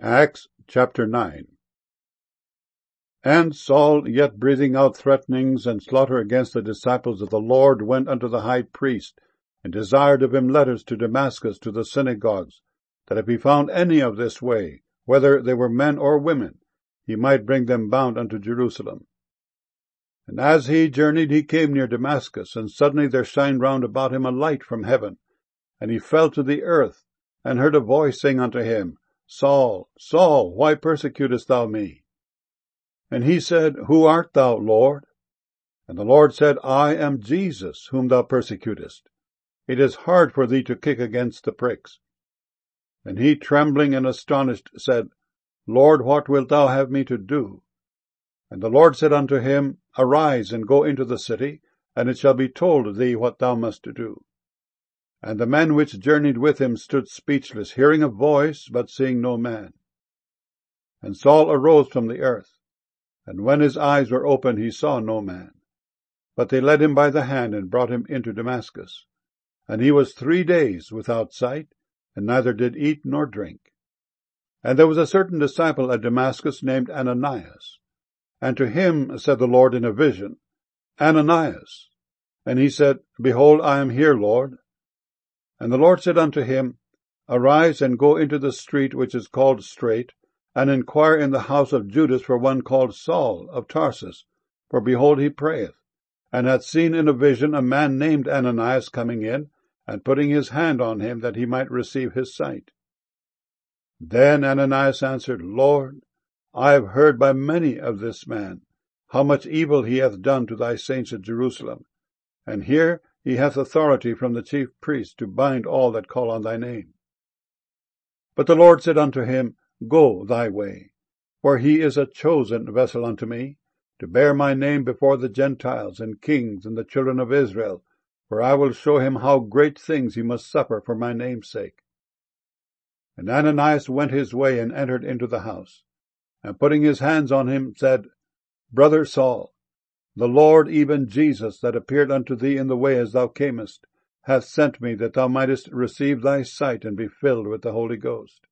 Acts chapter 9. And Saul, yet breathing out threatenings and slaughter against the disciples of the Lord, went unto the high priest, and desired of him letters to Damascus to the synagogues, that if he found any of this way, whether they were men or women, he might bring them bound unto Jerusalem. And as he journeyed, he came near Damascus, and suddenly there shined round about him a light from heaven. And he fell to the earth, and heard a voice saying unto him, Saul, Saul, why persecutest thou me? And he said, Who art thou, Lord? And the Lord said, I am Jesus, whom thou persecutest. It is hard for thee to kick against the pricks. And he, trembling and astonished, said, Lord, what wilt thou have me to do? And the Lord said unto him, Arise, and go into the city, and it shall be told thee what thou must do. And the men which journeyed with him stood speechless, hearing a voice, but seeing no man. And Saul arose from the earth, and when his eyes were opened, he saw no man. But they led him by the hand, and brought him into Damascus. And he was 3 days without sight, and neither did eat nor drink. And there was a certain disciple at Damascus named Ananias. And to him said the Lord in a vision, Ananias. And he said, Behold, I am here, Lord. And the Lord said unto him, Arise, and go into the street which is called Straight, and inquire in the house of Judas for one called Saul of Tarsus. For behold, he prayeth, and hath seen in a vision a man named Ananias coming in, and putting his hand on him, that he might receive his sight. Then Ananias answered, Lord, I have heard by many of this man, how much evil he hath done to thy saints at Jerusalem. And here he hath authority from the chief priests to bind all that call on thy name. But the Lord said unto him, Go thy way, for he is a chosen vessel unto me, to bear my name before the Gentiles and kings and the children of Israel, for I will show him how great things he must suffer for my name's sake. And Ananias went his way, and entered into the house, and putting his hands on him, said, Brother Saul, the Lord, even Jesus, that appeared unto thee in the way as thou camest, hath sent me, that thou mightest receive thy sight, and be filled with the Holy Ghost.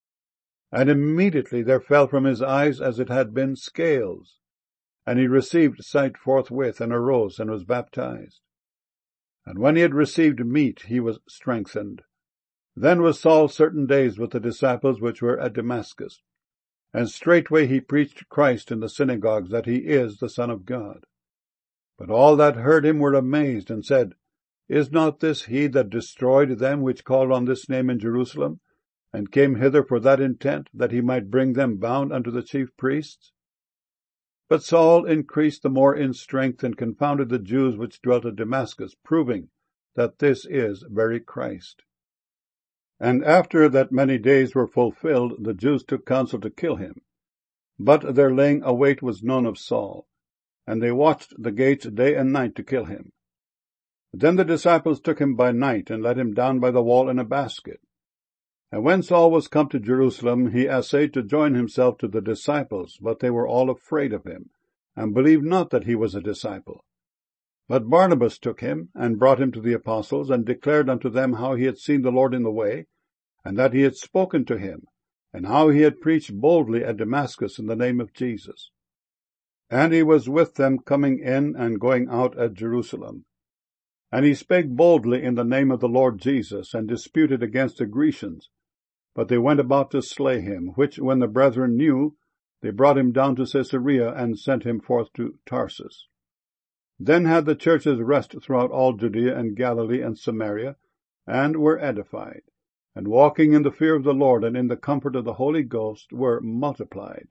And immediately there fell from his eyes as it had been scales, and he received sight forthwith, and arose, and was baptized. And when he had received meat, he was strengthened. Then was Saul certain days with the disciples which were at Damascus. And straightway he preached Christ in the synagogues, that he is the Son of God. But all that heard him were amazed, and said, Is not this he that destroyed them which called on this name in Jerusalem, and came hither for that intent, that he might bring them bound unto the chief priests? But Saul increased the more in strength, and confounded the Jews which dwelt at Damascus, proving that this is very Christ. And after that many days were fulfilled, the Jews took counsel to kill him. But their laying await was known of Saul, and they watched the gates day and night to kill him. Then the disciples took him by night, and let him down by the wall in a basket. And when Saul was come to Jerusalem, he essayed to join himself to the disciples, but they were all afraid of him, and believed not that he was a disciple. But Barnabas took him, and brought him to the apostles, and declared unto them how he had seen the Lord in the way, and that he had spoken to him, and how he had preached boldly at Damascus in the name of Jesus. And he was with them coming in and going out at Jerusalem. And he spake boldly in the name of the Lord Jesus, and disputed against the Grecians. But they went about to slay him, which when the brethren knew, they brought him down to Caesarea, and sent him forth to Tarsus. Then had the churches rest throughout all Judea and Galilee and Samaria, and were edified, and walking in the fear of the Lord and in the comfort of the Holy Ghost were multiplied.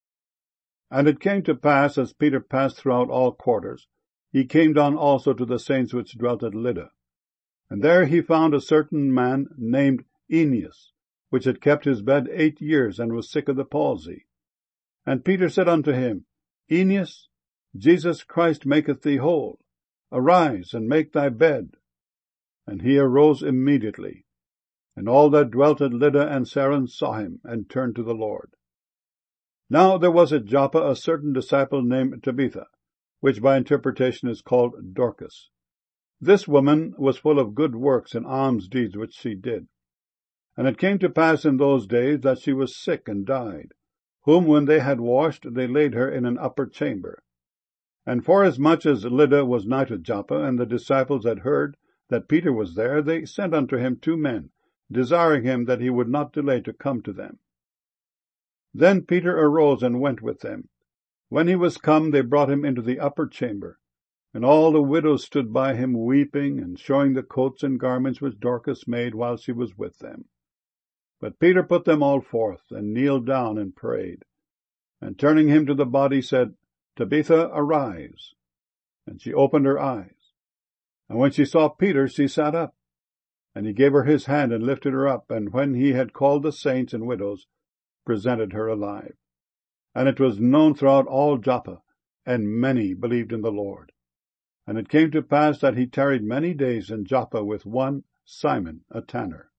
And it came to pass, as Peter passed throughout all quarters, he came down also to the saints which dwelt at Lydda. And there he found a certain man named Aeneas, which had kept his bed 8 years, and was sick of the palsy. And Peter said unto him, Aeneas, Jesus Christ maketh thee whole. Arise, and make thy bed. And he arose immediately. And all that dwelt at Lydda and Saron saw him, and turned to the Lord. Now there was at Joppa a certain disciple named Tabitha, which by interpretation is called Dorcas. This woman was full of good works and alms deeds which she did. And it came to pass in those days that she was sick and died, whom when they had washed, they laid her in an upper chamber. And forasmuch as Lydda was nigh to Joppa, and the disciples had heard that Peter was there, they sent unto him 2 men, desiring him that he would not delay to come to them. Then Peter arose and went with them. When he was come, they brought him into the upper chamber. And all the widows stood by him weeping, and showing the coats and garments which Dorcas made while she was with them. But Peter put them all forth, and kneeled down and prayed. And turning him to the body, said, Tabitha, arise. And she opened her eyes. And when she saw Peter, she sat up. And he gave her his hand, and lifted her up, and when he had called the saints and widows, presented her alive. And it was known throughout all Joppa, and many believed in the Lord. And it came to pass that he tarried many days in Joppa with one Simon, a tanner.